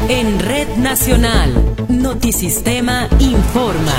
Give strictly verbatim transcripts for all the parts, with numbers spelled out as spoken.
En Red Nacional, Notisistema informa.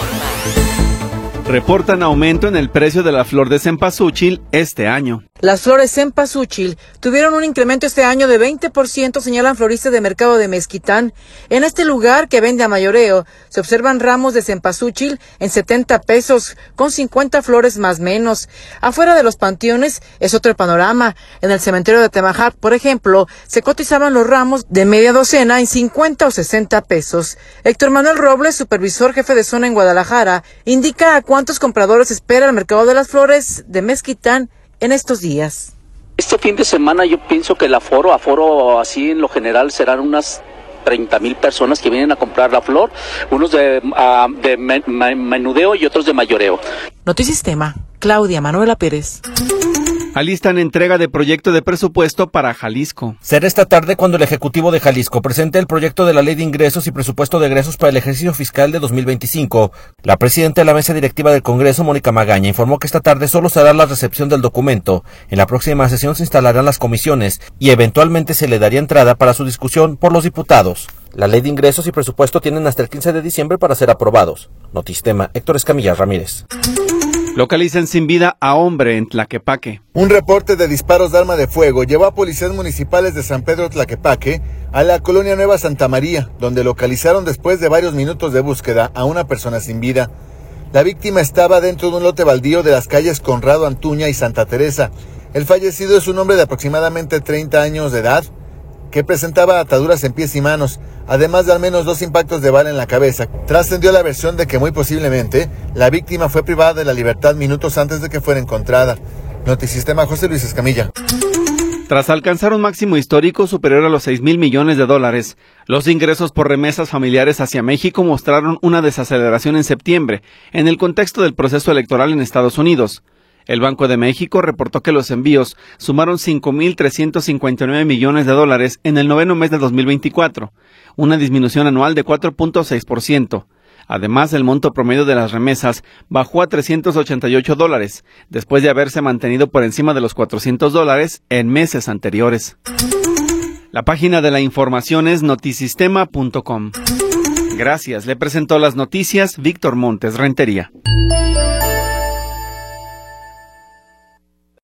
Reportan aumento en el precio de la flor de cempasúchil este año. Las flores cempasúchil tuvieron un incremento este año de veinte por ciento, señalan floristas de mercado de Mezquitán. En este lugar, que vende a mayoreo, se observan ramos de cempasúchil en setenta pesos, con cincuenta flores más menos. Afuera de los panteones es otro panorama. En el cementerio de Temajac, por ejemplo, se cotizaban los ramos de media docena en cincuenta o sesenta pesos. Héctor Manuel Robles, supervisor jefe de zona en Guadalajara, indica a cuántos compradores espera el mercado de las flores de Mezquitán en estos días. Este fin de semana yo pienso que el aforo, aforo así en lo general serán unas treinta mil personas que vienen a comprar la flor, unos de, uh, de men menudeo y otros de mayoreo. Notisistema, Claudia Manuela Pérez. Alistan entrega de proyecto de presupuesto para Jalisco. Será esta tarde cuando el Ejecutivo de Jalisco presente el proyecto de la Ley de Ingresos y Presupuesto de Egresos para el ejercicio fiscal de dos mil veinticinco. La presidenta de la Mesa Directiva del Congreso, Mónica Magaña, informó que esta tarde solo se hará la recepción del documento. En la próxima sesión se instalarán las comisiones y eventualmente se le daría entrada para su discusión por los diputados. La Ley de Ingresos y Presupuesto tienen hasta el quince de diciembre para ser aprobados. Notisistema, Héctor Escamilla Ramírez. Localizan sin vida a hombre en Tlaquepaque. Un reporte de disparos de arma de fuego llevó a policías municipales de San Pedro Tlaquepaque a la colonia Nueva Santa María, donde localizaron después de varios minutos de búsqueda a una persona sin vida. La víctima estaba dentro de un lote baldío de las calles Conrado Antuña y Santa Teresa. El fallecido es un hombre de aproximadamente treinta años de edad, que presentaba ataduras en pies y manos, además de al menos dos impactos de bala en la cabeza. Trascendió la versión de que muy posiblemente la víctima fue privada de la libertad minutos antes de que fuera encontrada. Notisistema, José Luis Escamilla. Tras alcanzar un máximo histórico superior a los seis mil millones de dólares, los ingresos por remesas familiares hacia México mostraron una desaceleración en septiembre, en el contexto del proceso electoral en Estados Unidos. El Banco de México reportó que los envíos sumaron cinco mil trescientos cincuenta y nueve millones de dólares en el noveno mes de dos mil veinticuatro, una disminución anual de cuatro punto seis por ciento. Además, el monto promedio de las remesas bajó a trescientos ochenta y ocho dólares, después de haberse mantenido por encima de los cuatrocientos dólares en meses anteriores. La página de la información es notisistema punto com. Gracias, le presentó las noticias Víctor Montes Rentería.